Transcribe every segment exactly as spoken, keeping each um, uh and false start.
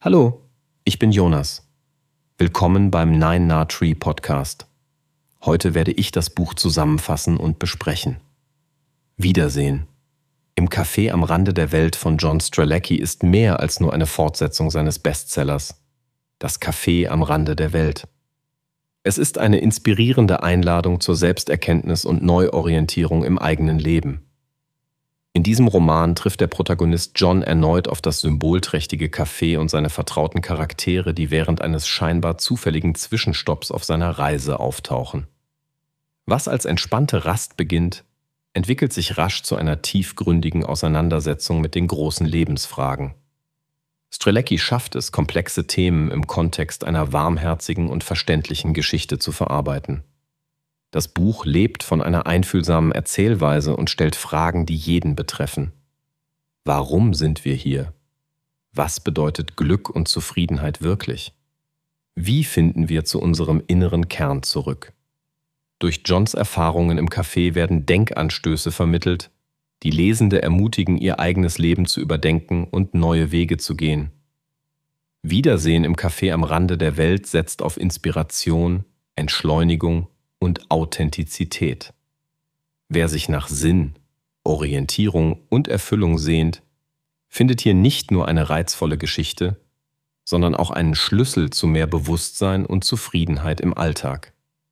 Hallo, ich bin Jonas. Willkommen beim Nine Na Tree Podcast. Heute werde ich das Buch zusammenfassen und besprechen. Wiedersehen. Im Café am Rande der Welt von John Strzelecki ist mehr als nur eine Fortsetzung seines Bestsellers. Das Café am Rande der Welt. Es ist eine inspirierende Einladung zur Selbsterkenntnis und Neuorientierung im eigenen Leben. In diesem Roman trifft der Protagonist John erneut auf das symbolträchtige Café und seine vertrauten Charaktere, die während eines scheinbar zufälligen Zwischenstopps auf seiner Reise auftauchen. Was als entspannte Rast beginnt, entwickelt sich rasch zu einer tiefgründigen Auseinandersetzung mit den großen Lebensfragen. Strzelecki schafft es, komplexe Themen im Kontext einer warmherzigen und verständlichen Geschichte zu verarbeiten. Das Buch lebt von einer einfühlsamen Erzählweise und stellt Fragen, die jeden betreffen. Warum sind wir hier? Was bedeutet Glück und Zufriedenheit wirklich? Wie finden wir zu unserem inneren Kern zurück? Durch Johns Erfahrungen im Café werden Denkanstöße vermittelt, die Lesende ermutigen, ihr eigenes Leben zu überdenken und neue Wege zu gehen. Wiedersehen im Café am Rande der Welt setzt auf Inspiration, Entschleunigung und Authentizität. Wer sich nach Sinn, Orientierung und Erfüllung sehnt, findet hier nicht nur eine reizvolle Geschichte, sondern auch einen Schlüssel zu mehr Bewusstsein und Zufriedenheit im Alltag.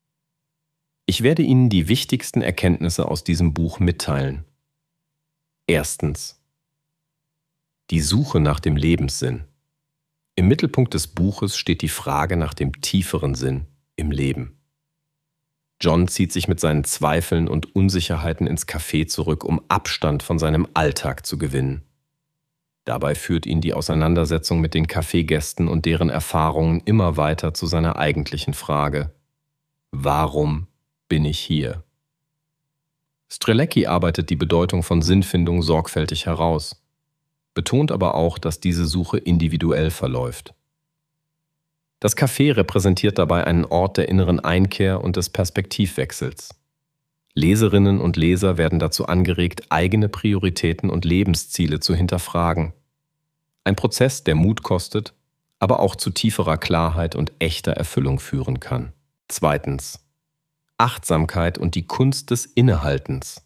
Ich werde Ihnen die wichtigsten Erkenntnisse aus diesem Buch mitteilen. Erstens. Die Suche nach dem Lebenssinn. Im Mittelpunkt des Buches steht die Frage nach dem tieferen Sinn im Leben. John zieht sich mit seinen Zweifeln und Unsicherheiten ins Café zurück, um Abstand von seinem Alltag zu gewinnen. Dabei führt ihn die Auseinandersetzung mit den Kaffeegästen und deren Erfahrungen immer weiter zu seiner eigentlichen Frage: Warum bin ich hier? Strzelecki arbeitet die Bedeutung von Sinnfindung sorgfältig heraus, betont aber auch, dass diese Suche individuell verläuft. Das Café repräsentiert dabei einen Ort der inneren Einkehr und des Perspektivwechsels. Leserinnen und Leser werden dazu angeregt, eigene Prioritäten und Lebensziele zu hinterfragen. Ein Prozess, der Mut kostet, aber auch zu tieferer Klarheit und echter Erfüllung führen kann. Zweitens. Achtsamkeit und die Kunst des Innehaltens.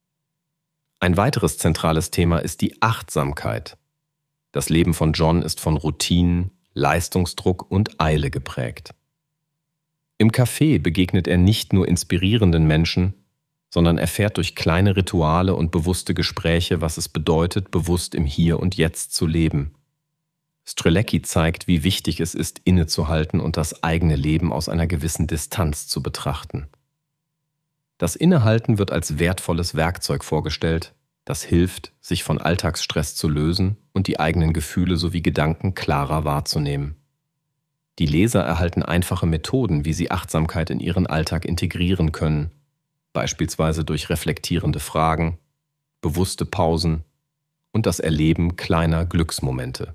Ein weiteres zentrales Thema ist die Achtsamkeit. Das Leben von John ist von Routinen, Leistungsdruck und Eile geprägt. Im Café begegnet er nicht nur inspirierenden Menschen, sondern erfährt durch kleine Rituale und bewusste Gespräche, was es bedeutet, bewusst im Hier und Jetzt zu leben. Strzelecki zeigt, wie wichtig es ist, innezuhalten und das eigene Leben aus einer gewissen Distanz zu betrachten. Das Innehalten wird als wertvolles Werkzeug vorgestellt, das hilft, sich von Alltagsstress zu lösen und die eigenen Gefühle sowie Gedanken klarer wahrzunehmen. Die Leser erhalten einfache Methoden, wie sie Achtsamkeit in ihren Alltag integrieren können, beispielsweise durch reflektierende Fragen, bewusste Pausen und das Erleben kleiner Glücksmomente.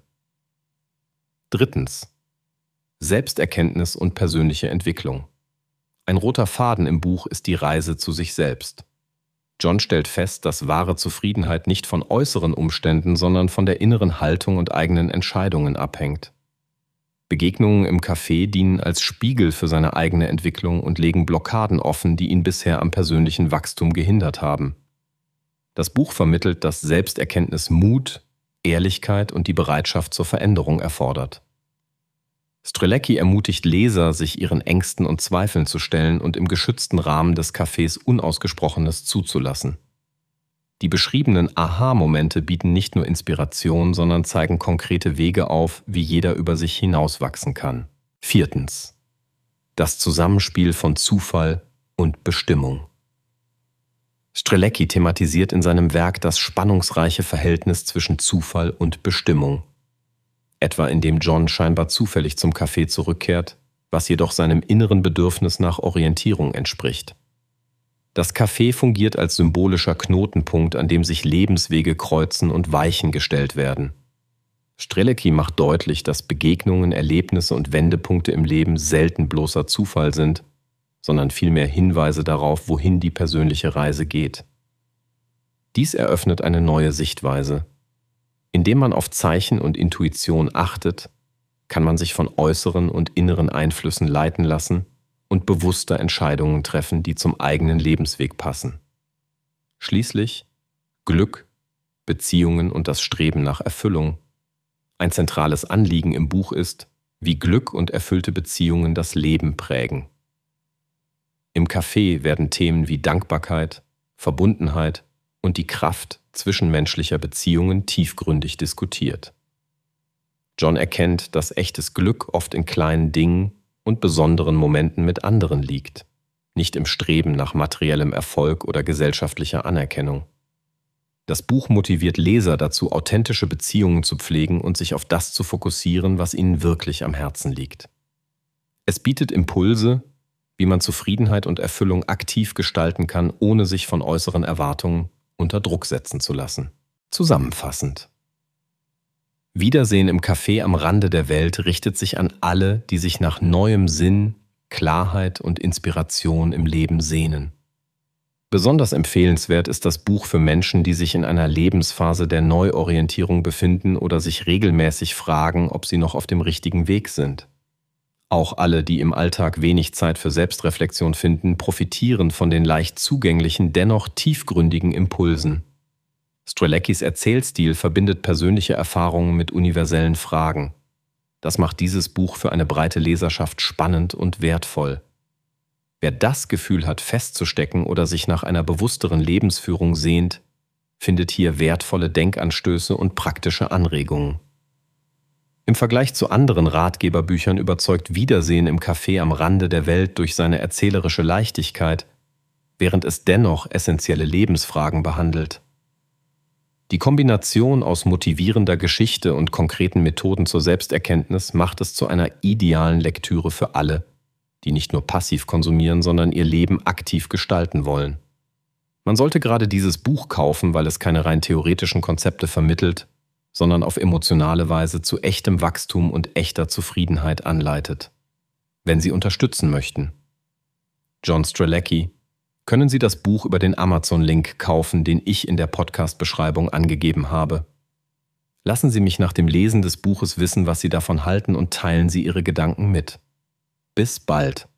Drittens. Selbsterkenntnis und persönliche Entwicklung. Ein roter Faden im Buch ist die Reise zu sich selbst. John stellt fest, dass wahre Zufriedenheit nicht von äußeren Umständen, sondern von der inneren Haltung und eigenen Entscheidungen abhängt. Begegnungen im Café dienen als Spiegel für seine eigene Entwicklung und legen Blockaden offen, die ihn bisher am persönlichen Wachstum gehindert haben. Das Buch vermittelt, dass Selbsterkenntnis Mut, Ehrlichkeit und die Bereitschaft zur Veränderung erfordert. Strzelecki ermutigt Leser, sich ihren Ängsten und Zweifeln zu stellen und im geschützten Rahmen des Cafés Unausgesprochenes zuzulassen. Die beschriebenen Aha-Momente bieten nicht nur Inspiration, sondern zeigen konkrete Wege auf, wie jeder über sich hinauswachsen kann. Viertens. Das Zusammenspiel von Zufall und Bestimmung. Strzelecki thematisiert in seinem Werk das spannungsreiche Verhältnis zwischen Zufall und Bestimmung. Etwa indem John scheinbar zufällig zum Café zurückkehrt, was jedoch seinem inneren Bedürfnis nach Orientierung entspricht. Das Café fungiert als symbolischer Knotenpunkt, an dem sich Lebenswege kreuzen und Weichen gestellt werden. Strzelecki macht deutlich, dass Begegnungen, Erlebnisse und Wendepunkte im Leben selten bloßer Zufall sind, sondern vielmehr Hinweise darauf, wohin die persönliche Reise geht. Dies eröffnet eine neue Sichtweise. Indem man auf Zeichen und Intuition achtet, kann man sich von äußeren und inneren Einflüssen leiten lassen und bewusster Entscheidungen treffen, die zum eigenen Lebensweg passen. Schließlich Glück, Beziehungen und das Streben nach Erfüllung. Ein zentrales Anliegen im Buch ist, wie Glück und erfüllte Beziehungen das Leben prägen. Im Café werden Themen wie Dankbarkeit, Verbundenheit und die Kraft zwischenmenschlicher Beziehungen tiefgründig diskutiert. John erkennt, dass echtes Glück oft in kleinen Dingen und besonderen Momenten mit anderen liegt, nicht im Streben nach materiellem Erfolg oder gesellschaftlicher Anerkennung. Das Buch motiviert Leser dazu, authentische Beziehungen zu pflegen und sich auf das zu fokussieren, was ihnen wirklich am Herzen liegt. Es bietet Impulse, wie man Zufriedenheit und Erfüllung aktiv gestalten kann, ohne sich von äußeren Erwartungen unter Druck setzen zu lassen. Zusammenfassend: Wiedersehen im Café am Rande der Welt richtet sich an alle, die sich nach neuem Sinn, Klarheit und Inspiration im Leben sehnen. Besonders empfehlenswert ist das Buch für Menschen, die sich in einer Lebensphase der Neuorientierung befinden oder sich regelmäßig fragen, ob sie noch auf dem richtigen Weg sind. Auch alle, die im Alltag wenig Zeit für Selbstreflexion finden, profitieren von den leicht zugänglichen, dennoch tiefgründigen Impulsen. Streleckis Erzählstil verbindet persönliche Erfahrungen mit universellen Fragen. Das macht dieses Buch für eine breite Leserschaft spannend und wertvoll. Wer das Gefühl hat, festzustecken oder sich nach einer bewussteren Lebensführung sehnt, findet hier wertvolle Denkanstöße und praktische Anregungen. Im Vergleich zu anderen Ratgeberbüchern überzeugt Wiedersehen im Café am Rande der Welt durch seine erzählerische Leichtigkeit, während es dennoch essentielle Lebensfragen behandelt. Die Kombination aus motivierender Geschichte und konkreten Methoden zur Selbsterkenntnis macht es zu einer idealen Lektüre für alle, die nicht nur passiv konsumieren, sondern ihr Leben aktiv gestalten wollen. Man sollte gerade dieses Buch kaufen, weil es keine rein theoretischen Konzepte vermittelt, sondern auf emotionale Weise zu echtem Wachstum und echter Zufriedenheit anleitet. Wenn Sie unterstützen möchten. John Strelecki, können Sie das Buch über den Amazon-Link kaufen, den ich in der Podcast-Beschreibung angegeben habe. Lassen Sie mich nach dem Lesen des Buches wissen, was Sie davon halten, und teilen Sie Ihre Gedanken mit. Bis bald.